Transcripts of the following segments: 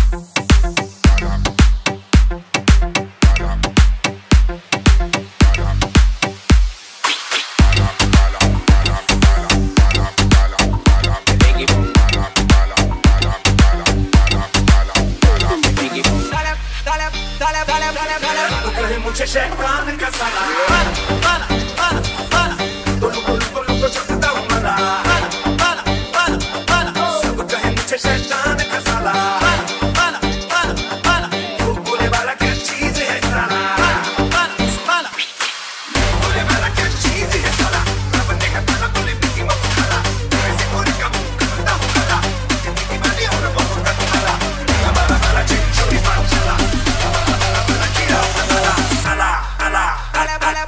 मुझे शैतान का साला बाला बाला बाला तो चलता हूँ मला बाला बाला बाला सब कहे मुझे शैतान का साला बाला बाला बाला वो बोले वाला क्या चीज है साला बाला बाला बोले वाला क्या चीज है साला बनने का ताला बोले मिट्टी में खाला ऐसे पूरी का मुंह करता हूँ काला मिट्टी वाली और बहुत का ताला बाला बाला चिंचोरी मांचला बाला बाला कीड़ा साला साला साला बाला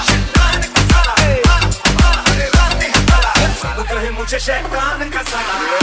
मुझे शैतान का साला